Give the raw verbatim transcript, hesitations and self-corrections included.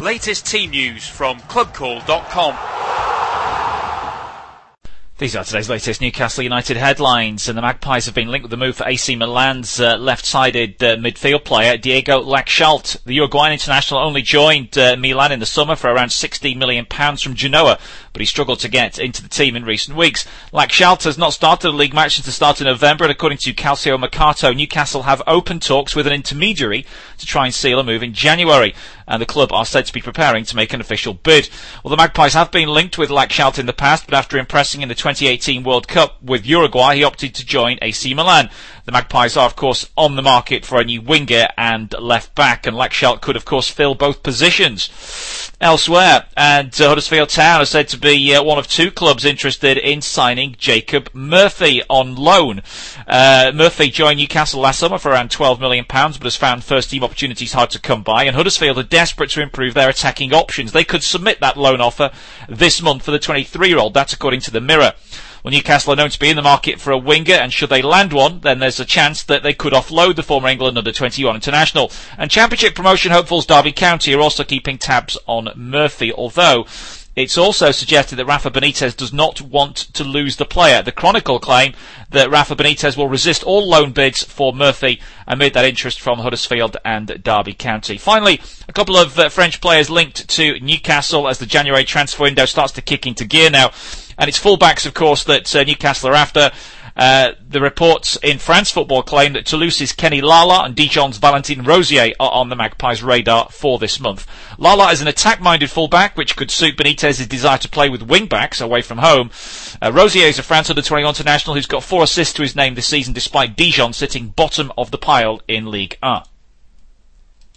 Latest team news from club call dot com. These are today's latest Newcastle United headlines, and the Magpies have been linked with the move for A C Milan's uh, left-sided uh, midfield player Diego Laxalt. The Uruguayan international only joined uh, Milan in the summer for around sixteen million pounds from Genoa, but he struggled to get into the team in recent weeks. Laxalt has not started a league match since the start of November, and according to Calcio Mercato, Newcastle have open talks with an intermediary to try and seal a move in January, and the club are said to be preparing to make an official bid. Well, the Magpies have been linked with Laxalt in the past, but after impressing in the twenty eighteen World Cup with Uruguay, he opted to join A C Milan. The Magpies are, of course, on the market for a new winger and left back, and Laxalt could, of course, fill both positions. Elsewhere, and uh, Huddersfield Town are said to be uh, one of two clubs interested in signing Jacob Murphy on loan. Uh, Murphy joined Newcastle last summer for around twelve million pounds, but has found first-team opportunities hard to come by, and Huddersfield are desperate to improve their attacking options. They could submit that loan offer this month for the twenty-three-year-old. That's according to the Mirror. Well, Newcastle are known to be in the market for a winger, and should they land one, then there's a chance that they could offload the former England under twenty-one international. And Championship promotion hopefuls Derby County are also keeping tabs on Murphy, although it's also suggested that Rafa Benitez does not want to lose the player. The Chronicle claim that Rafa Benitez will resist all loan bids for Murphy amid that interest from Huddersfield and Derby County. Finally, a couple of uh, French players linked to Newcastle as the January transfer window starts to kick into gear now. And it's fullbacks, of course, that uh, Newcastle are after. Uh, the reports in France Football claim that Toulouse's Kenny Lala and Dijon's Valentin Rosier are on the Magpies' radar for this month. Lala is an attack-minded fullback, which could suit Benitez's desire to play with wing-backs away from home. Uh, Rosier is a France under twenty-one international who's got four assists to his name this season, despite Dijon sitting bottom of the pile in Ligue one.